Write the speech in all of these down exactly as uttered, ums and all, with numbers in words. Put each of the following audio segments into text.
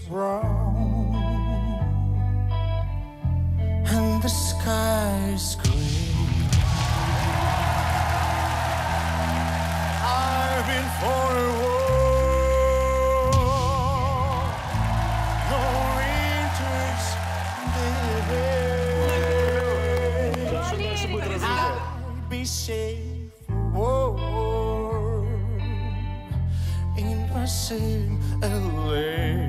brown and the sky's gray. I've been for a war, no winter's day. I'd be safe for warm in my sin L A.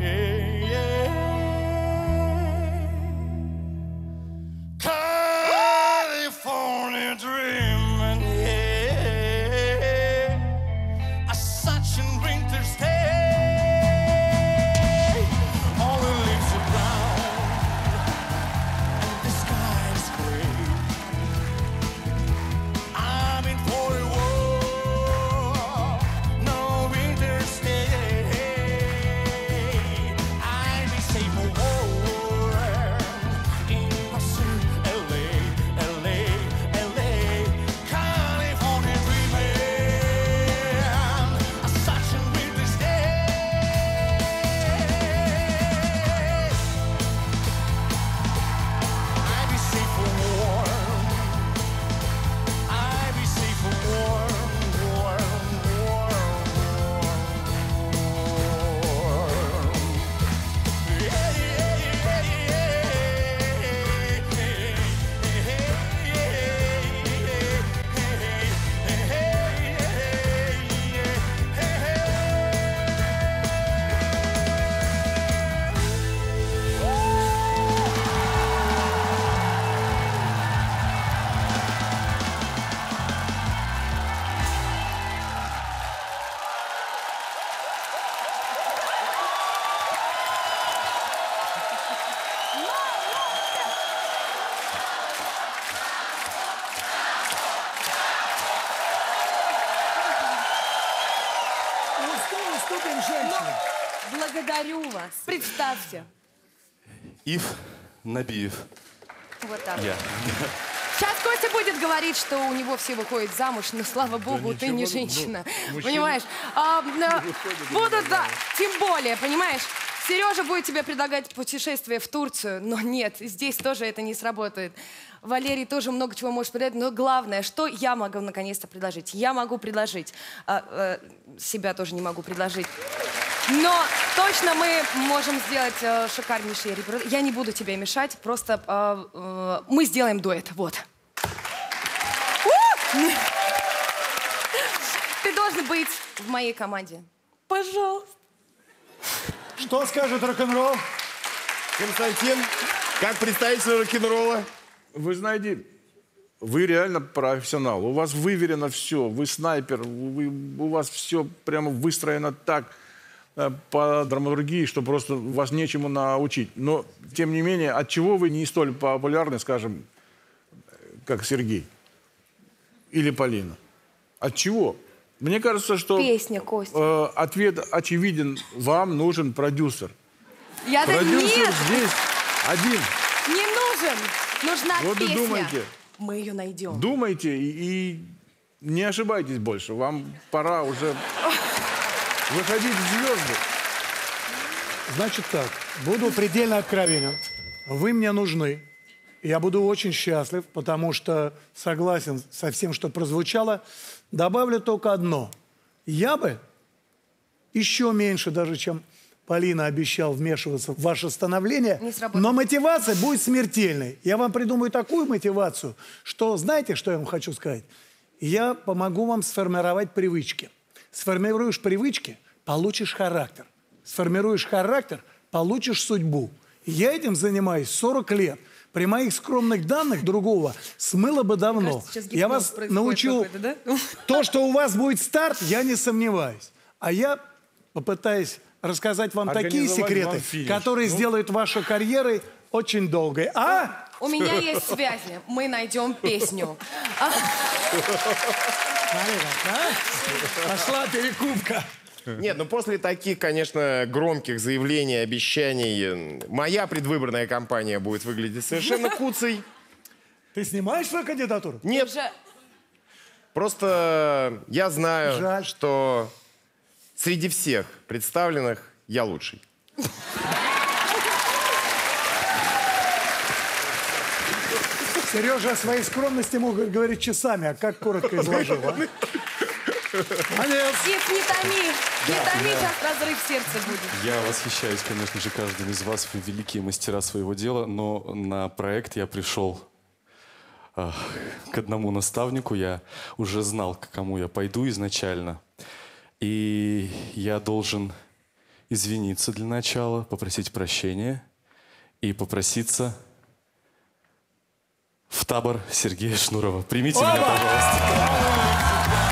California dreaming, yeah, a such a winter's day. All the leaves are brown and the sky's gray. I'm in for a war, no winter's day. I'll be safe for war in my city, L A, L A, L A. California dreaming, a such a winter's day. I'll be safe for war. I'll be safe for war, war, war, war. Yeah, yeah, yeah, Уступим женщине. Благодарю вас. Представьте. Ив Набиев. Вот так. Я. Сейчас Костя будет говорить, что у него все выходят замуж, но слава богу, ты не женщина. Понимаешь? А, а, будут, да, тем более, понимаешь? Сережа будет тебе предлагать путешествие в Турцию, но нет, здесь тоже это не сработает. Валерий тоже много чего может предложить, но главное, что я могу наконец-то предложить? Я могу предложить, а, а, себя тоже не могу предложить, но точно мы можем сделать а, шикарнейший репертуар. Я не буду тебе мешать, просто а, а, мы сделаем дуэт, вот. Ты должен быть в моей команде. Пожалуйста. Что скажет рок-н-ролл? Константин, как представитель рок-н-ролла? Вы знаете, вы реально профессионал. У вас выверено все. Вы снайпер. Вы, у вас все прямо выстроено так э, по драматургии, что просто вас нечему научить. Но, тем не менее, от чего вы не столь популярны, скажем, как Сергей или Полина? От чего? Мне кажется, что Песня, Костя. э, ответ очевиден. Вам нужен продюсер. Я да Продюсер нет, здесь один. не нужен. Нужна Вот и песня. думайте. Мы ее найдем. Думайте и, и не ошибайтесь больше. Вам пора уже выходить в звезды. Значит так, буду предельно откровенен. Вы мне нужны. Я буду очень счастлив, потому что согласен со всем, что прозвучало. Добавлю только одно. Я бы еще меньше, даже чем Полина обещал, вмешиваться в ваше становление, но мотивация будет смертельной. Я вам придумаю такую мотивацию, что знаете, что я вам хочу сказать? Я помогу вам сформировать привычки. Сформируешь привычки, получишь характер. Сформируешь характер, получишь судьбу. Я этим занимаюсь сорок лет. При моих скромных данных другого смыло бы давно. Кажется, я вас научу... Да? То, что у вас будет старт, я не сомневаюсь. А я попытаюсь рассказать вам такие секреты, которые ну... сделают вашу карьеру очень долгой. А? У меня есть связи. Мы найдем песню. Пошла перекупка. Нет, ну после таких, конечно, громких заявлений, обещаний, моя предвыборная кампания будет выглядеть совершенно куцей. Ты снимаешь свою кандидатуру? Нет. Уже... Просто я знаю, Жаль. что среди всех представленных я лучший. Сережа о своей скромности мог говорить часами, а как коротко изложил, а? Молодец. Ив, не томи, не томи, сейчас разрыв сердца будет. Я восхищаюсь, конечно же, каждым из вас. Вы великие мастера своего дела, но на проект я пришел э, к одному наставнику. Я уже знал, к кому я пойду изначально. И я должен извиниться для начала, попросить прощения и попроситься в табор Сергея Шнурова. Примите меня, пожалуйста.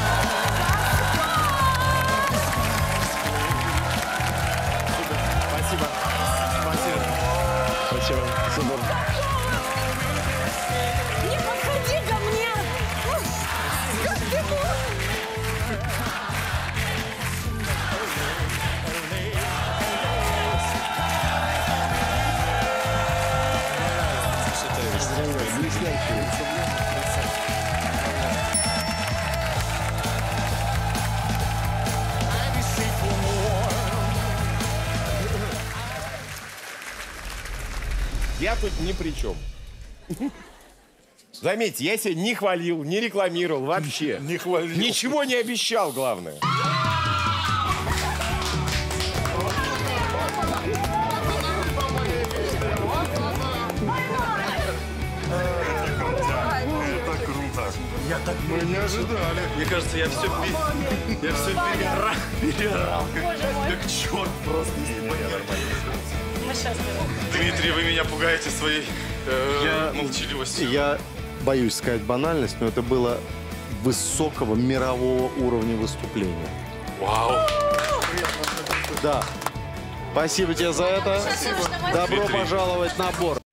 Не подходи ко мне! Как ты мог? Я тут ни при чем. Заметьте, я себя не хвалил, не рекламировал вообще. Не хвалил. Ничего не обещал, главное. Мы не ожидали. Мне кажется, я все, я все перерал, перерал, как, как черт просто. Дмитрий, вы меня пугаете своей э, Я- молчаливостью. Я боюсь сказать банальность, но это было высокого мирового уровня выступления. Вау. Да. Спасибо тебе за это. Добро Дмитрий. пожаловать на борт.